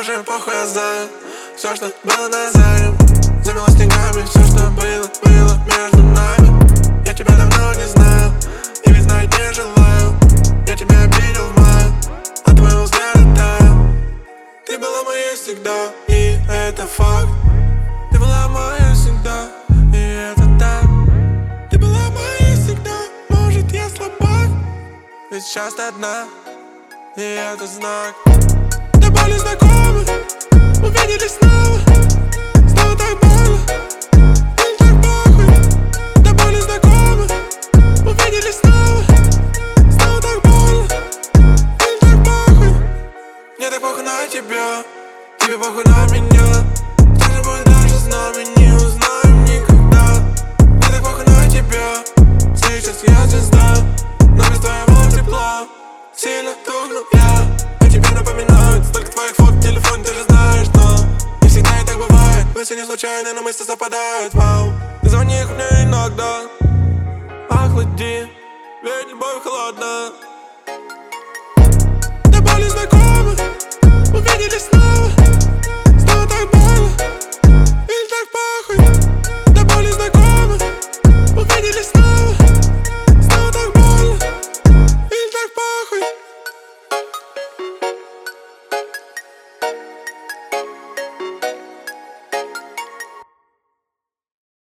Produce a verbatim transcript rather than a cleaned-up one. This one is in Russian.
уже похуй, я знаю. Все, что было назаем, замело снегами. Все, что было, было между нами. Я тебя давно не знаю, и ведь знать не желаю. Я тебя обидел в мае, от твоего взгляда таю. Ты была моей всегда, и это факт. Ты была моей всегда, и это так. Ты была моей всегда, может я слабак, ведь сейчас ты одна, и это знак. До боли знакомы, увиделись снова. Снова так больно, или так похуй. До боли знакомы, увиделись снова. Снова так больно, или так похуй. Мне так похуй на тебя, тебе похуй на меня. Скажи, будет дальше с нами, не узнаем никогда. Мне так похуй на тебя, сейчас я звезда, но без твоего тепла сильно тухну я. О тебе напоминают столько твоих фото в телефоне, ты же знаешь, но не всегда и так бывает. Мысли не случайны, но мысли совпадают.